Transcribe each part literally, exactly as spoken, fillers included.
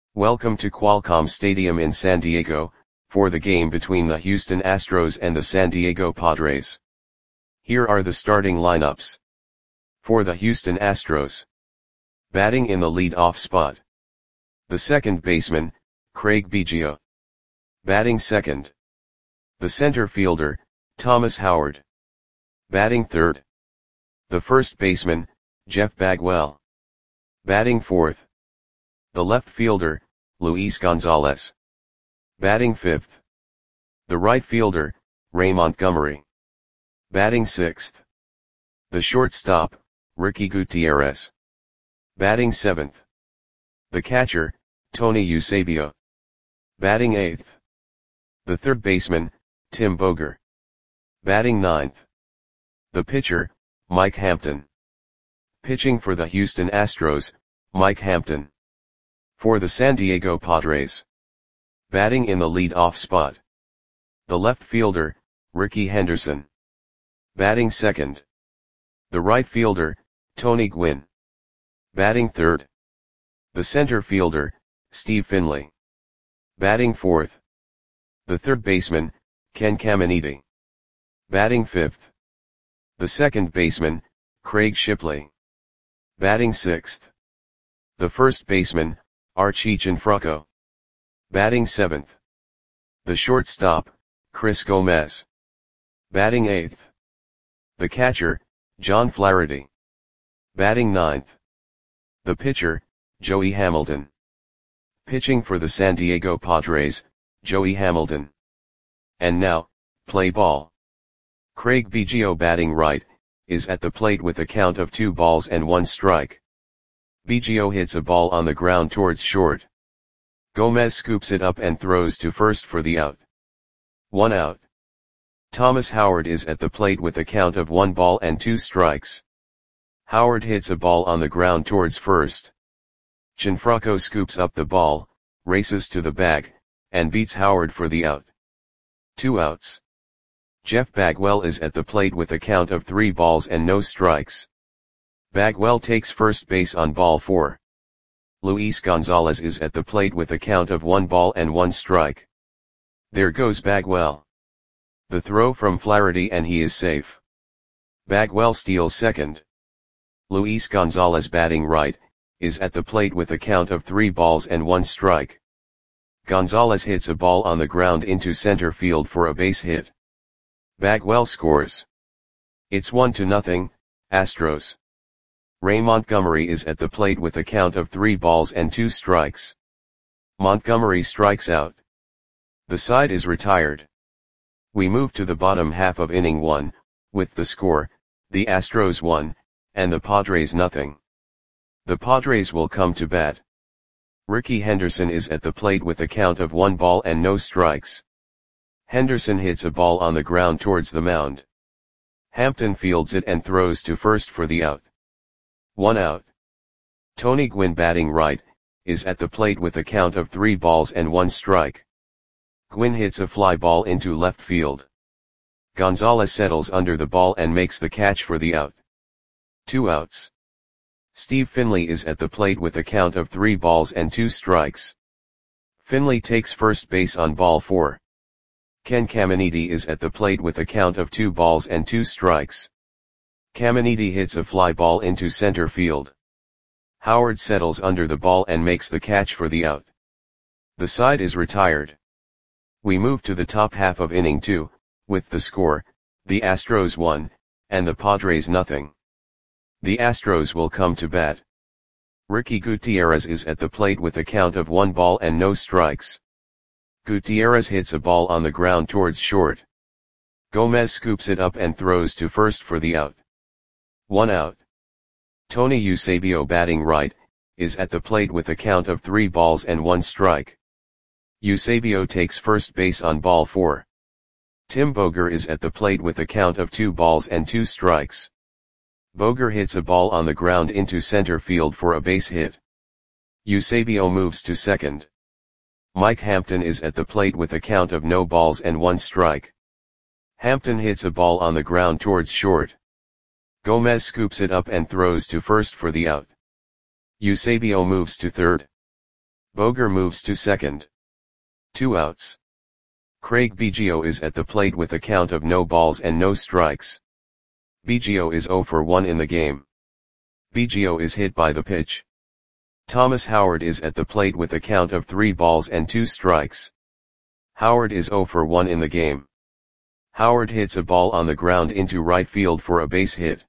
Welcome to Qualcomm Stadium in San Diego, for the game between the Houston Astros and the San Diego Padres. Here are the starting lineups. For the Houston Astros. Batting in the lead-off spot. The second baseman, Craig Biggio. Batting second. The center fielder, Thomas Howard. Batting third. The first baseman, Jeff Bagwell. Batting fourth. The left fielder, Luis Gonzalez. Batting fifth. The right fielder, Ray Montgomery. Batting sixth. The shortstop, Ricky Gutierrez. Batting seventh. The catcher, Tony Eusebio. Batting eighth. The third baseman, Tim Boger. Batting ninth. The pitcher, Mike Hampton. Pitching for the Houston Astros, Mike Hampton. For the San Diego Padres. Batting in the lead-off spot. The left fielder, Ricky Henderson. Batting second. The right fielder, Tony Gwynn. Batting third. The center fielder, Steve Finley. Batting fourth. The third baseman, Ken Caminiti. Batting fifth. The second baseman, Craig Shipley. Batting sixth. The first baseman, Archie Gianfranco. Batting seventh. The shortstop, Chris Gomez. Batting eighth. The catcher, John Flaherty. Batting ninth. The pitcher, Joey Hamilton. Pitching for the San Diego Padres, Joey Hamilton. And now, play ball. Craig Biggio batting right, is at the plate with a count of two balls and one strike. Biggio hits a ball on the ground towards short. Gomez scoops it up and throws to first for the out. One out. Thomas Howard is at the plate with a count of one ball and two strikes. Howard hits a ball on the ground towards first. Gianfranco scoops up the ball, races to the bag, and beats Howard for the out. Two outs. Jeff Bagwell is at the plate with a count of three balls and no strikes. Bagwell takes first base on ball four. Luis Gonzalez is at the plate with a count of one ball and one strike. There goes Bagwell. The throw from Flaherty and he is safe. Bagwell steals second. Luis Gonzalez batting right, is at the plate with a count of three balls and one strike. Gonzalez hits a ball on the ground into center field for a base hit. Bagwell scores. It's one to nothing, Astros. Ray Montgomery is at the plate with a count of three balls and two strikes. Montgomery strikes out. The side is retired. We move to the bottom half of inning one, with the score, the Astros one, and the Padres nothing. The Padres will come to bat. Ricky Henderson is at the plate with a count of one ball and no strikes. Henderson hits a ball on the ground towards the mound. Hampton fields it and throws to first for the out. One out. Tony Gwynn batting right, is at the plate with a count of three balls and one strike. Gwynn hits a fly ball into left field. Gonzalez settles under the ball and makes the catch for the out. Two outs. Steve Finley is at the plate with a count of three balls and two strikes. Finley takes first base on ball four. Ken Caminiti is at the plate with a count of two balls and two strikes. Caminiti hits a fly ball into center field. Howard settles under the ball and makes the catch for the out. The side is retired. We move to the top half of inning two, with the score, the Astros one, and the Padres nothing. The Astros will come to bat. Ricky Gutierrez is at the plate with a count of one ball and no strikes. Gutierrez hits a ball on the ground towards short. Gomez scoops it up and throws to first for the out. One out. Tony Eusebio batting right, is at the plate with a count of three balls and one strike. Eusebio takes first base on ball four. Tim Boger is at the plate with a count of two balls and two strikes. Boger hits a ball on the ground into center field for a base hit. Eusebio moves to second. Mike Hampton is at the plate with a count of no balls and one strike. Hampton hits a ball on the ground towards short. Gomez scoops it up and throws to first for the out. Eusebio moves to third. Boger moves to second. Two outs. Craig Biggio is at the plate with a count of no balls and no strikes. Biggio is zero for one in the game. Biggio is hit by the pitch. Thomas Howard is at the plate with a count of three balls and two strikes. Howard is zero for one in the game. Howard hits a ball on the ground into right field for a base hit.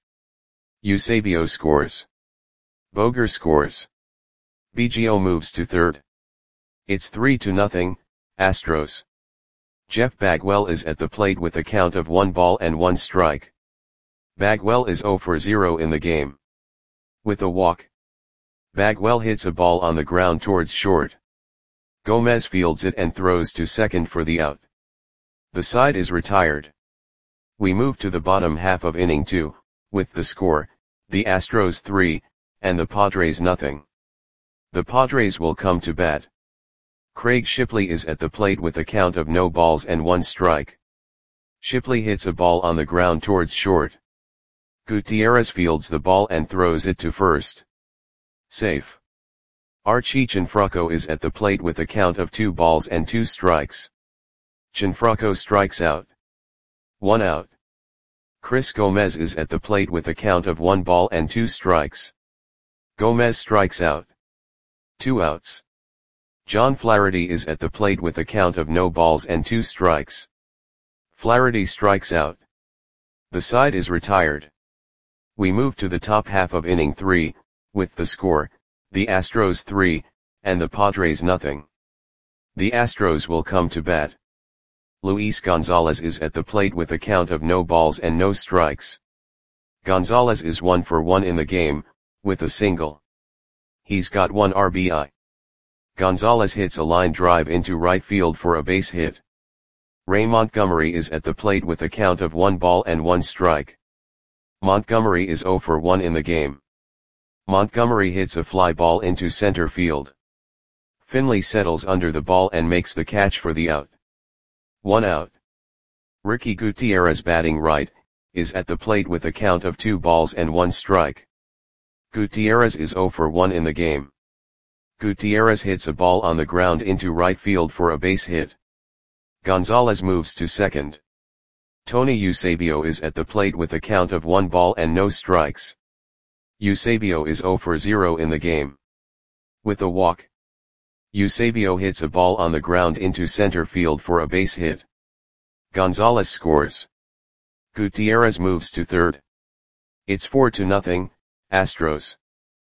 Eusebio scores. Boger scores. Biggio moves to third. It's three to nothing, Astros. Jeff Bagwell is at the plate with a count of one ball and one strike. Bagwell is zero for zero in the game. With a walk, Bagwell hits a ball on the ground towards short. Gomez fields it and throws to second for the out. The side is retired. We move to the bottom half of inning two, with the score, the Astros three, and the Padres nothing. The Padres will come to bat. Craig Shipley is at the plate with a count of no balls and one strike. Shipley hits a ball on the ground towards short. Gutierrez fields the ball and throws it to first. Safe. Archie Cianfrocco is at the plate with a count of two balls and two strikes. Cianfrocco strikes out. One out. Chris Gomez is at the plate with a count of one ball and two strikes. Gomez strikes out. Two outs. John Flaherty is at the plate with a count of no balls and two strikes. Flaherty strikes out. The side is retired. We move to the top half of inning three, with the score, the Astros three, and the Padres nothing. The Astros will come to bat. Luis Gonzalez is at the plate with a count of no balls and no strikes. Gonzalez is one for one in the game, with a single. He's got one R B I. Gonzalez hits a line drive into right field for a base hit. Ray Montgomery is at the plate with a count of one ball and one strike. Montgomery is zero for one in the game. Montgomery hits a fly ball into center field. Finley settles under the ball and makes the catch for the out. One out. Ricky Gutierrez, batting right, is at the plate with a count of two balls and one strike. Gutierrez is zero for one in the game. Gutierrez hits a ball on the ground into right field for a base hit. Gonzalez moves to second. Tony Eusebio is at the plate with a count of one ball and no strikes. Eusebio is zero for zero in the game. With a walk, Eusebio hits a ball on the ground into center field for a base hit. Gonzalez scores. Gutierrez moves to third. It's four to nothing, Astros.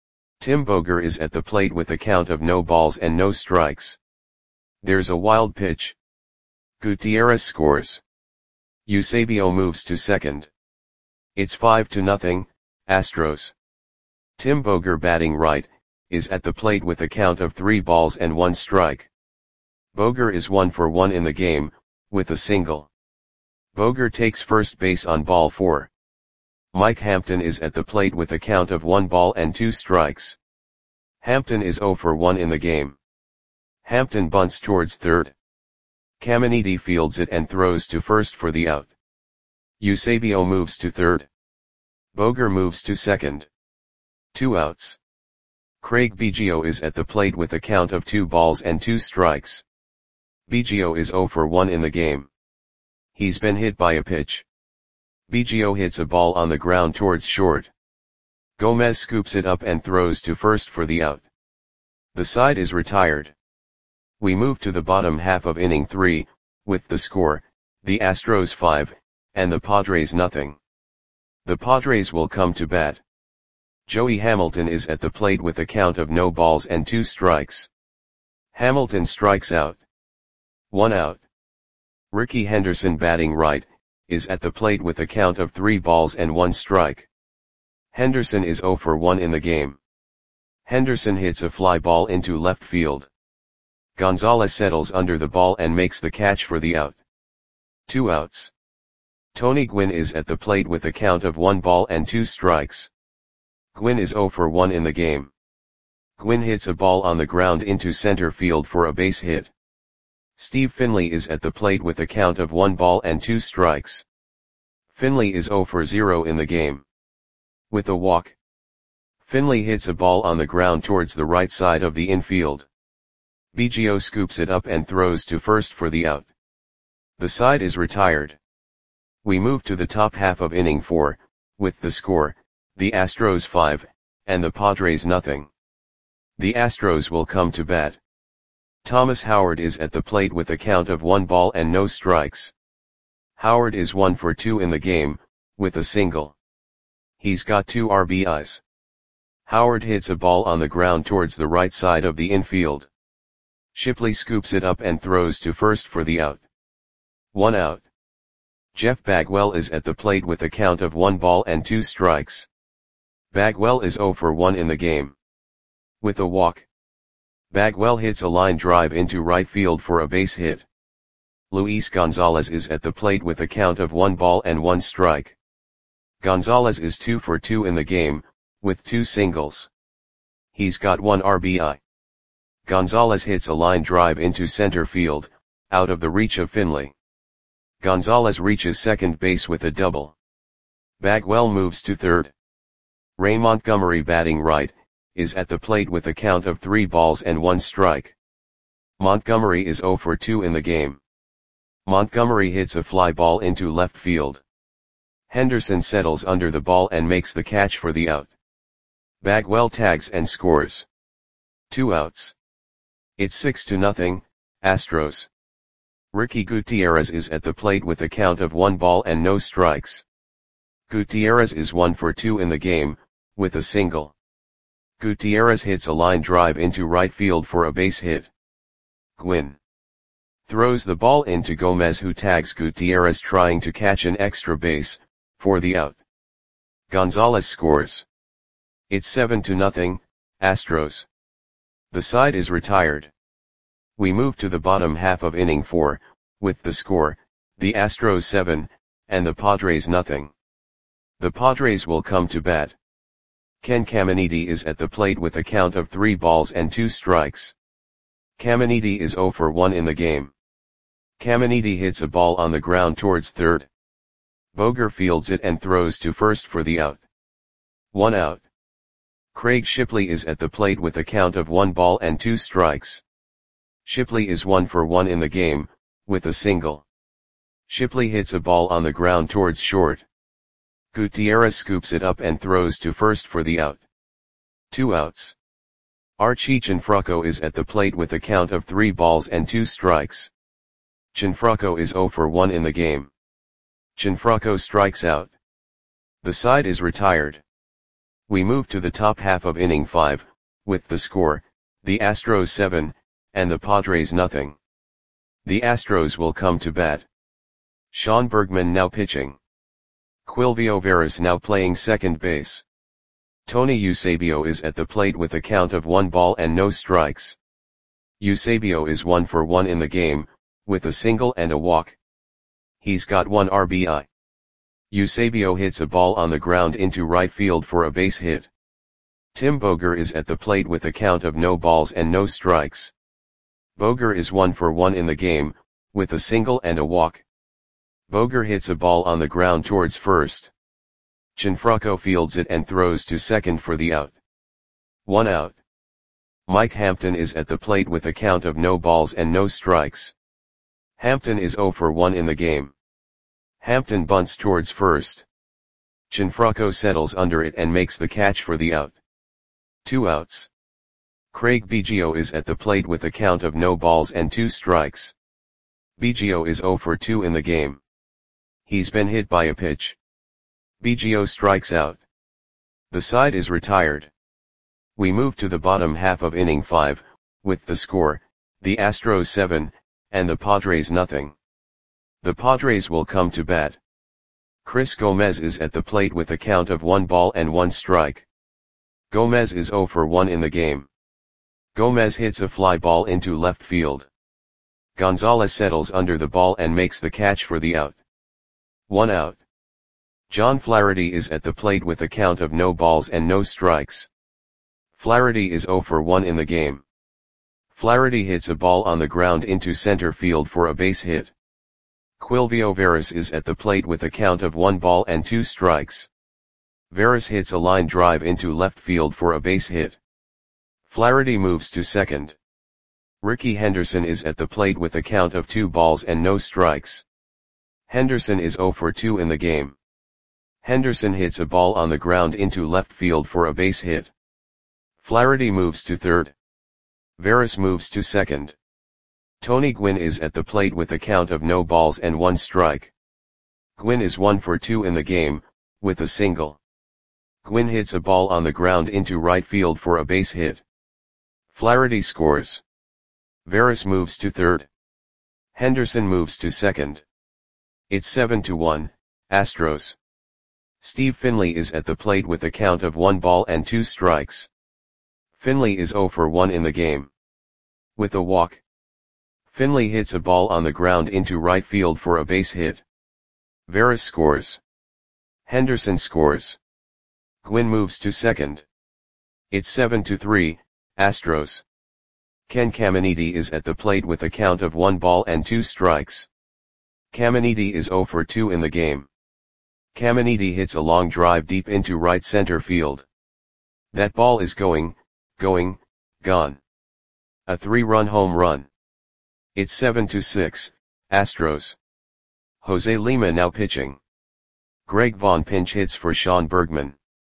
Tim Boger is at the plate with a count of no balls and no strikes. There's a wild pitch. Gutierrez scores. Eusebio moves to second. It's five to nothing, Astros. Tim Boger, batting right, is at the plate with a count of three balls and one strike. Boger is one for one in the game, with a single. Boger takes first base on ball four. Mike Hampton is at the plate with a count of one ball and two strikes. Hampton is zero for one in the game. Hampton bunts towards third. Caminiti fields it and throws to first for the out. Eusebio moves to third. Boger moves to second. Two outs. Craig Biggio is at the plate with a count of two balls and two strikes. Biggio is zero for one in the game. He's been hit by a pitch. Biggio hits a ball on the ground towards short. Gomez scoops it up and throws to first for the out. The side is retired. We move to the bottom half of inning three, with the score, the Astros five, and the Padres nothing. The Padres will come to bat. Joey Hamilton is at the plate with a count of no balls and two strikes. Hamilton strikes out. One out. Ricky Henderson, batting right, is at the plate with a count of three balls and one strike. Henderson is zero for one in the game. Henderson hits a fly ball into left field. Gonzalez settles under the ball and makes the catch for the out. Two outs. Tony Gwynn is at the plate with a count of one ball and two strikes. Gwynn is zero for one in the game. Gwynn hits a ball on the ground into center field for a base hit. Steve Finley is at the plate with a count of one ball and two strikes. Finley is zero for zero in the game. With a walk, Finley hits a ball on the ground towards the right side of the infield. Biggio scoops it up and throws to first for the out. The side is retired. We move to the top half of inning four, with the score, the Astros five, and the Padres nothing. The Astros will come to bat. Thomas Howard is at the plate with a count of one ball and no strikes. Howard is one for two in the game, with a single. He's got two R B Is. Howard hits a ball on the ground towards the right side of the infield. Shipley scoops it up and throws to first for the out. One out. Jeff Bagwell is at the plate with a count of one ball and two strikes. Bagwell is zero for one in the game. With a walk. Bagwell hits a line drive into right field for a base hit. Luis Gonzalez is at the plate with a count of one ball and one strike. Gonzalez is two for two in the game, with two singles. He's got one R B I. Gonzalez hits a line drive into center field, out of the reach of Finley. Gonzalez reaches second base with a double. Bagwell moves to third. Ray Montgomery, batting right, is at the plate with a count of three balls and one strike. Montgomery is zero for two in the game. Montgomery hits a fly ball into left field. Henderson settles under the ball and makes the catch for the out. Bagwell tags and scores. Two outs. It's six to nothing, Astros. Ricky Gutierrez is at the plate with a count of one ball and no strikes. Gutierrez is one for two in the game, with a single. Gutierrez hits a line drive into right field for a base hit. Gwynn throws the ball into Gomez, who tags Gutierrez trying to catch an extra base, for the out. Gonzalez scores. It's seven to nothing, Astros. The side is retired. We move to the bottom half of inning four, with the score, the Astros seven, and the Padres nothing. The Padres will come to bat. Ken Caminiti is at the plate with a count of three balls and two strikes. Caminiti is zero for one in the game. Caminiti hits a ball on the ground towards third. Boger fields it and throws to first for the out. One out. Craig Shipley is at the plate with a count of one ball and two strikes. Shipley is one for one in the game, with a single. Shipley hits a ball on the ground towards short. Gutierrez scoops it up and throws to first for the out. Two outs. Archie Cianfrocco is at the plate with a count of three balls and two strikes. Cianfrocco is zero for one in the game. Cianfrocco strikes out. The side is retired. We move to the top half of inning five, with the score, the Astros seven, and the Padres nothing. The Astros will come to bat. Sean Bergman now pitching. Quilvio Veras now playing second base. Tony Eusebio is at the plate with a count of one ball and no strikes. Eusebio is one for one in the game, with a single and a walk. He's got one R B I. Eusebio hits a ball on the ground into right field for a base hit. Tim Boger is at the plate with a count of no balls and no strikes. Boger is one for one in the game, with a single and a walk. Boger hits a ball on the ground towards first. Cianfrocco fields it and throws to second for the out. One out. Mike Hampton is at the plate with a count of no balls and no strikes. Hampton is zero for one in the game. Hampton bunts towards first. Cianfrocco settles under it and makes the catch for the out. Two outs. Craig Biggio is at the plate with a count of no balls and two strikes. Biggio is zero for two in the game. He's been hit by a pitch. Biggio strikes out. The side is retired. We move to the bottom half of inning five, with the score, the Astros seven, and the Padres nothing. The Padres will come to bat. Chris Gomez is at the plate with a count of one ball and one strike. Gomez is zero for one in the game. Gomez hits a fly ball into left field. Gonzalez settles under the ball and makes the catch for the out. One out. John Flaherty is at the plate with a count of no balls and no strikes. Flaherty is zero for one in the game. Flaherty hits a ball on the ground into center field for a base hit. Quilvio Veras is at the plate with a count of one ball and two strikes. Veras hits a line drive into left field for a base hit. Flaherty moves to second. Ricky Henderson is at the plate with a count of two balls and no strikes. Henderson is zero for two in the game. Henderson hits a ball on the ground into left field for a base hit. Flaherty moves to third. Veras moves to second. Tony Gwynn is at the plate with a count of no balls and one strike. Gwynn is one for two in the game, with a single. Gwynn hits a ball on the ground into right field for a base hit. Flaherty scores. Veras moves to third. Henderson moves to second. It's seven to one, Astros. Steve Finley is at the plate with a count of one ball and two strikes. Finley is zero for one in the game. With a walk. Finley hits a ball on the ground into right field for a base hit. Veras scores. Henderson scores. Gwynn moves to second. It's seven to three, Astros. Ken Caminiti is at the plate with a count of one ball and two strikes. Caminiti is zero for two in the game. Caminiti hits a long drive deep into right center field. That ball is going, going, gone. A three-run home run. It's seven to six, Astros. Jose Lima now pitching. Greg Vaughn pinch hits for Sean Bergman.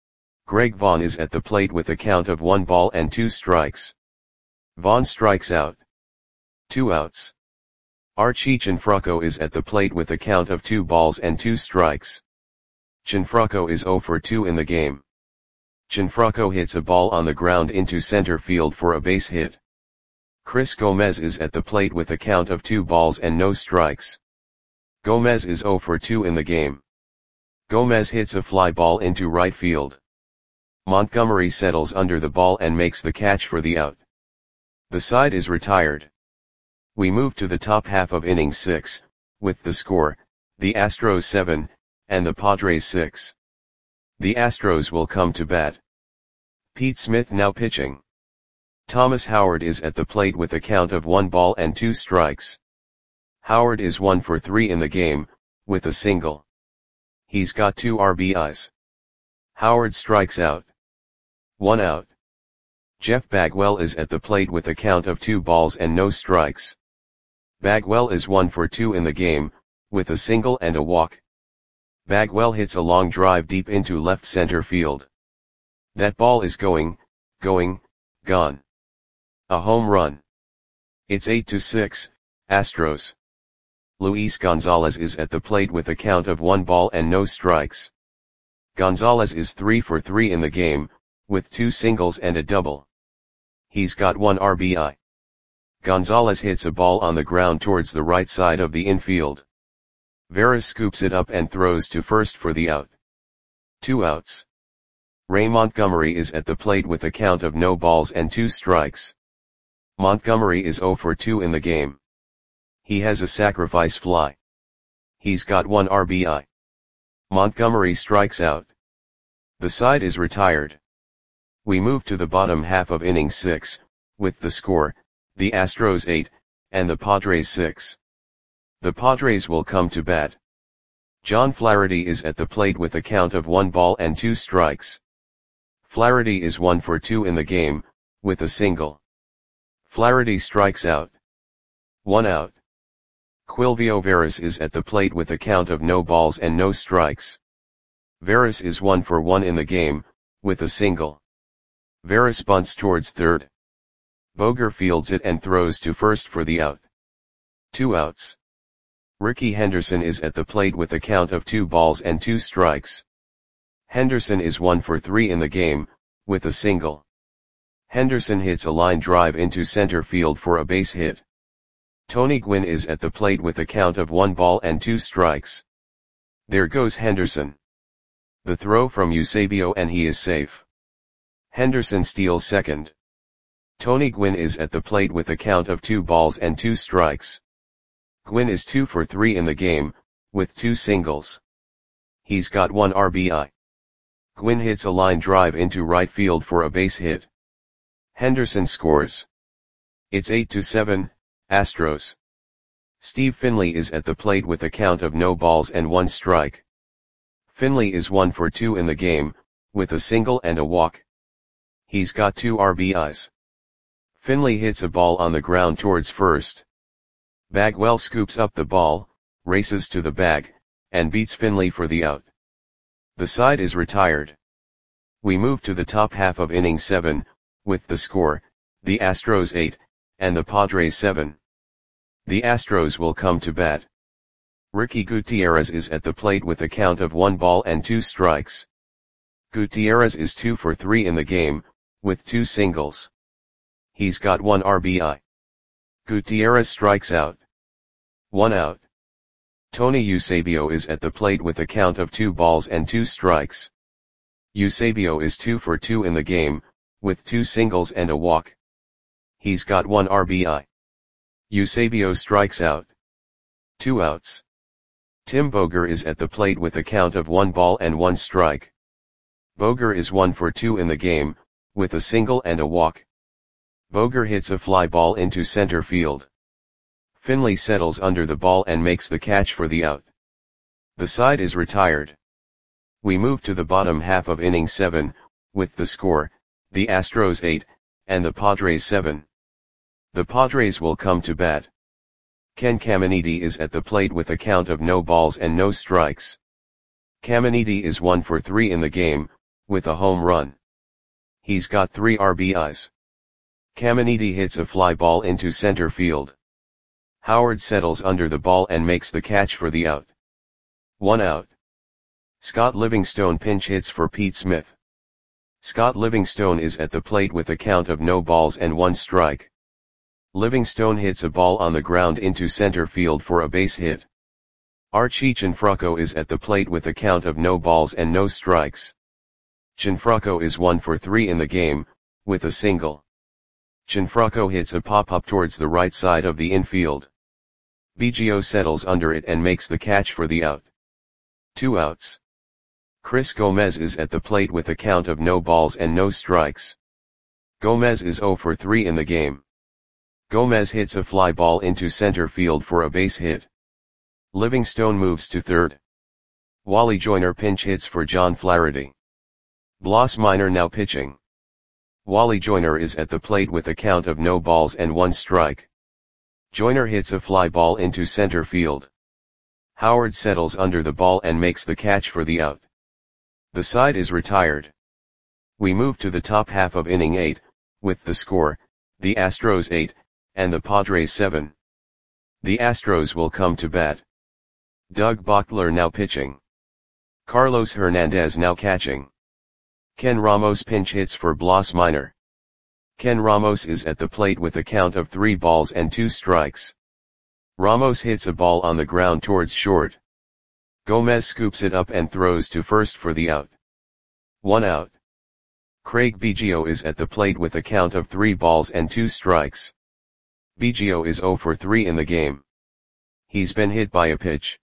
Greg Vaughn is at the plate with a count of one ball and two strikes. Vaughn strikes out. Two outs. Archie Cianfrocco is at the plate with a count of two balls and two strikes. Cianfrocco is zero for two in the game. Cianfrocco hits a ball on the ground into center field for a base hit. Chris Gomez is at the plate with a count of two balls and no strikes. Gomez is zero for two in the game. Gomez hits a fly ball into right field. Montgomery settles under the ball and makes the catch for the out. The side is retired. We move to the top half of inning six, with the score, the Astros seven, and the Padres six. The Astros will come to bat. Pete Smith now pitching. Thomas Howard is at the plate with a count of one ball and two strikes. Howard is one for three in the game, with a single. He's got two R B Is. Howard strikes out. One out. Jeff Bagwell is at the plate with a count of two balls and no strikes. Bagwell is one for two in the game, with a single and a walk. Bagwell hits a long drive deep into left center field. That ball is going, going, gone. A home run. It's eight to six, Astros. Luis Gonzalez is at the plate with a count of one ball and no strikes. Gonzalez is three for three in the game, with two singles and a double. He's got one R B I. Gonzalez hits a ball on the ground towards the right side of the infield. Veras scoops it up and throws to first for the out. Two outs. Ray Montgomery is at the plate with a count of no balls and two strikes. Montgomery is zero for two in the game. He has a sacrifice fly. He's got one R B I. Montgomery strikes out. The side is retired. We move to the bottom half of inning six, with the score, the Astros eight, and the Padres six. The Padres will come to bat. John Flaherty is at the plate with a count of one ball and two strikes. Flaherty is one for two in the game, with a single. Flaherty strikes out. One out. Quilvio Veras is at the plate with a count of no balls and no strikes. Veras is one for one in the game, with a single. Veras bunts towards third. Boger fields it and throws to first for the out. Two outs. Ricky Henderson is at the plate with a count of two balls and two strikes. Henderson is one for three in the game, with a single. Henderson hits a line drive into center field for a base hit. Tony Gwynn is at the plate with a count of one ball and two strikes. There goes Henderson. The throw from Eusebio and he is safe. Henderson steals second. Tony Gwynn is at the plate with a count of two balls and two strikes. Gwynn is two for three in the game, with two singles. He's got one R B I. Gwynn hits a line drive into right field for a base hit. Henderson scores. It's eight to seven, Astros. Steve Finley is at the plate with a count of no balls and one strike. Finley is one for two in the game, with a single and a walk. He's got two R B Is. Finley hits a ball on the ground towards first. Bagwell scoops up the ball, races to the bag, and beats Finley for the out. The side is retired. We move to the top half of inning seven, with the score, the Astros eight, and the Padres seven. The Astros will come to bat. Ricky Gutierrez is at the plate with a count of one ball and two strikes. Gutierrez is two for three in the game, with two singles. He's got one R B I. Gutierrez strikes out. One out. Tony Eusebio is at the plate with a count of two balls and two strikes. Eusebio is two for two in the game, with two singles and a walk. He's got one R B I. Eusebio strikes out. Two outs. Tim Boger is at the plate with a count of one ball and one strike. Boger is one for two in the game, with a single and a walk. Boger hits a fly ball into center field. Finley settles under the ball and makes the catch for the out. The side is retired. We move to the bottom half of inning seven, with the score, the Astros eight, and the Padres seven. The Padres will come to bat. Ken Caminiti is at the plate with a count of no balls and no strikes. Caminiti is one for three in the game, with a home run. He's got three R B Is. Caminiti hits a fly ball into center field. Howard settles under the ball and makes the catch for the out. One out. Scott Livingstone pinch hits for Pete Smith. Scott Livingstone is at the plate with a count of no balls and one strike. Livingstone hits a ball on the ground into center field for a base hit. Archie Cianfrocco is at the plate with a count of no balls and no strikes. Cianfrocco is one for three in the game, with a single. Cianfrocco hits a pop-up towards the right side of the infield. Biggio settles under it and makes the catch for the out. Two outs. Chris Gomez is at the plate with a count of no balls and no strikes. Gomez is zero for three in the game. Gomez hits a fly ball into center field for a base hit. Livingstone moves to third. Wally Joyner pinch hits for John Flaherty. Blas Minor now pitching. Wally Joyner is at the plate with a count of no balls and one strike. Joyner hits a fly ball into center field. Howard settles under the ball and makes the catch for the out. The side is retired. We move to the top half of inning eight, with the score, the Astros eight, and the Padres seven. The Astros will come to bat. Doug Bochtler now pitching. Carlos Hernandez now catching. Ken Ramos pinch hits for Blas Minor. Ken Ramos is at the plate with a count of three balls and two strikes. Ramos hits a ball on the ground towards short. Gomez scoops it up and throws to first for the out. One out. Craig Biggio is at the plate with a count of three balls and two strikes. Biggio is zero for three in the game. He's been hit by a pitch.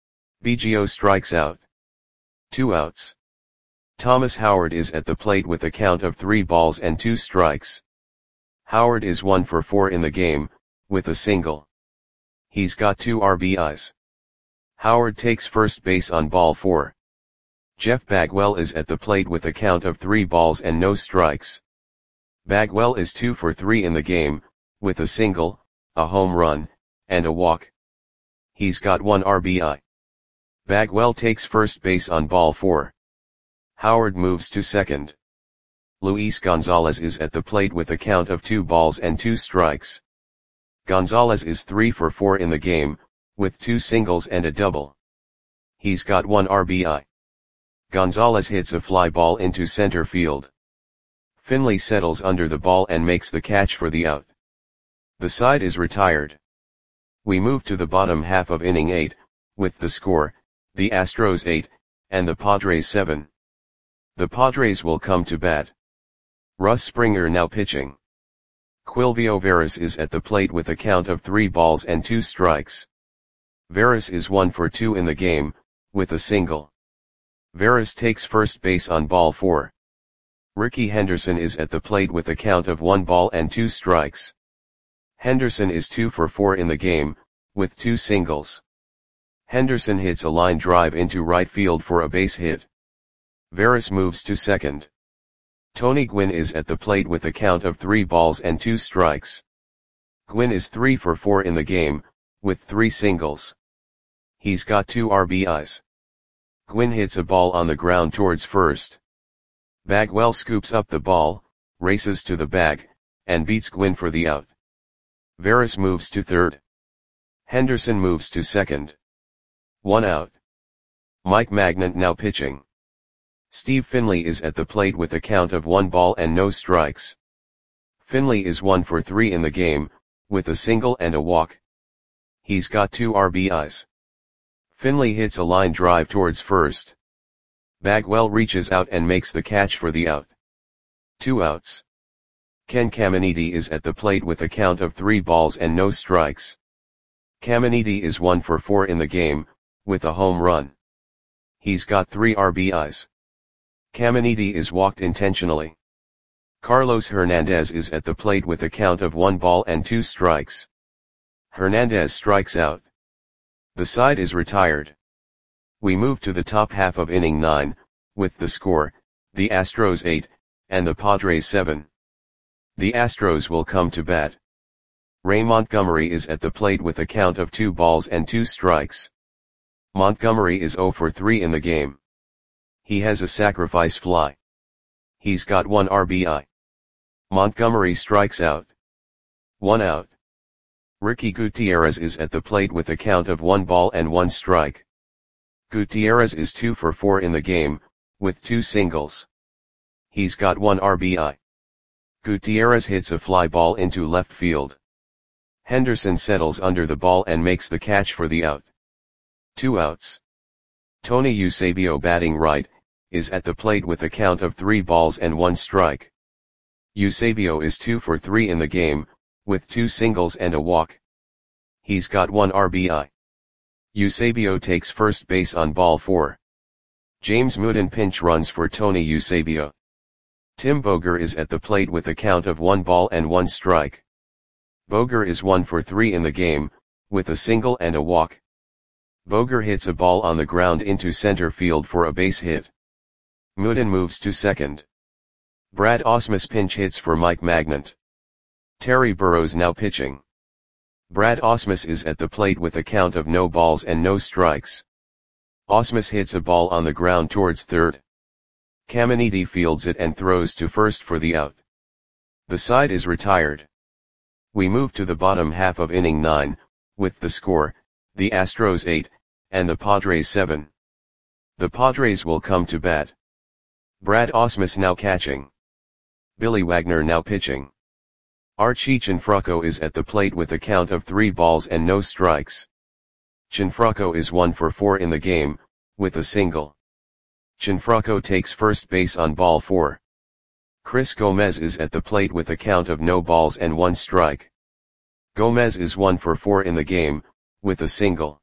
Biggio strikes out. Two outs. Thomas Howard is at the plate with a count of three balls and two strikes. Howard is one for four in the game, with a single. He's got two R B Is. Howard takes first base on ball four. Jeff Bagwell is at the plate with a count of three balls and no strikes. Bagwell is two for three in the game, with a single, a home run, and a walk. He's got one R B I. Bagwell takes first base on ball four. Howard moves to second. Luis Gonzalez is at the plate with a count of two balls and two strikes. Gonzalez is three for four in the game, with two singles and a double. He's got one R B I. Gonzalez hits a fly ball into center field. Finley settles under the ball and makes the catch for the out. The side is retired. We move to the bottom half of inning eight, with the score, the Astros eight, and the Padres seven. The Padres will come to bat. Russ Springer now pitching. Quilvio Veras is at the plate with a count of three balls and two strikes. Veras is one for two in the game, with a single. Veras takes first base on ball four. Ricky Henderson is at the plate with a count of one ball and two strikes. Henderson is two for four in the game, with two singles. Henderson hits a line drive into right field for a base hit. Veras moves to second. Tony Gwynn is at the plate with a count of three balls and two strikes. Gwynn is three for four in the game, with three singles. He's got two R B Is. Gwynn hits a ball on the ground towards first. Bagwell scoops up the ball, races to the bag, and beats Gwynn for the out. Veras moves to third. Henderson moves to second. One out. Mike Magnant now pitching. Steve Finley is at the plate with a count of one ball and no strikes. Finley is one for three in the game, with a single and a walk. He's got two R B Is. Finley hits a line drive towards first. Bagwell reaches out and makes the catch for the out. Two outs. Ken Caminiti is at the plate with a count of three balls and no strikes. Caminiti is one for four in the game, with a home run. He's got three R B Is. Caminiti is walked intentionally. Carlos Hernandez is at the plate with a count of one ball and two strikes. Hernandez strikes out. The side is retired. We move to the top half of inning nine, with the score, the Astros eight, and the Padres seven. The Astros will come to bat. Ray Montgomery is at the plate with a count of two balls and two strikes. Montgomery is zero for three in the game. He has a sacrifice fly. He's got one R B I. Montgomery strikes out. One out. Ricky Gutierrez is at the plate with a count of one ball and one strike. Gutierrez is two for four in the game, with two singles. He's got one R B I. Gutierrez hits a fly ball into left field. Henderson settles under the ball and makes the catch for the out. Two outs. Tony Eusebio, batting right, is at the plate with a count of three balls and one strike. Eusebio is two for three in the game, with two singles and a walk. He's got one R B I. Eusebio takes first base on ball four. James Mooden pinch runs for Tony Eusebio. Tim Boger is at the plate with a count of one ball and one strike. Boger is one for three in the game, with a single and a walk. Boger hits a ball on the ground into center field for a base hit. Mooden moves to second. Brad Ausmus pinch hits for Mike Magnant. Terry Burrows now pitching. Brad Ausmus is at the plate with a count of no balls and no strikes. Ausmus hits a ball on the ground towards third. Caminiti fields it and throws to first for the out. The side is retired. We move to the bottom half of inning nine, with the score, the Astros eight, and the Padres seven. The Padres will come to bat. Brad Ausmus now catching. Billy Wagner now pitching. Archie Cianfrocco is at the plate with a count of three balls and no strikes. Cianfrocco is one for four in the game, with a single. Cianfrocco takes first base on ball four. Chris Gomez is at the plate with a count of no balls and one strike. Gomez is one for four in the game, with a single.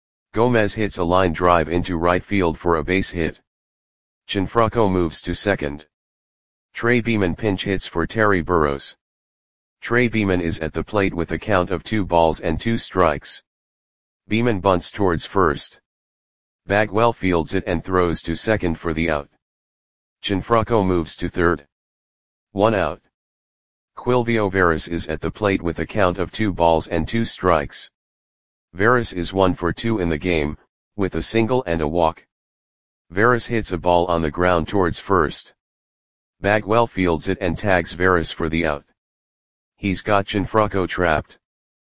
Gomez hits a line drive into right field for a base hit. Cianfrocco moves to second. Trey Beeman pinch hits for Terry Burrows. Trey Beeman is at the plate with a count of two balls and two strikes. Beeman bunts towards first. Bagwell fields it and throws to second for the out. Cianfrocco moves to third. One out. Quilvio Veras is at the plate with a count of two balls and two strikes. Veras is one for two in the game, with a single and a walk. Veras hits a ball on the ground towards first. Bagwell fields it and tags Veras for the out. He's got Cianfrocco trapped.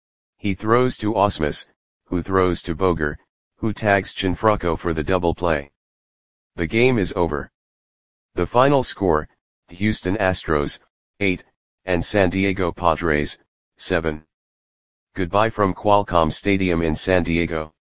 He throws to Ausmus, who throws to Boger, who tags Cianfrocco for the double play. The game is over. The final score, Houston Astros, eight, and San Diego Padres, seven. Goodbye from Qualcomm Stadium in San Diego.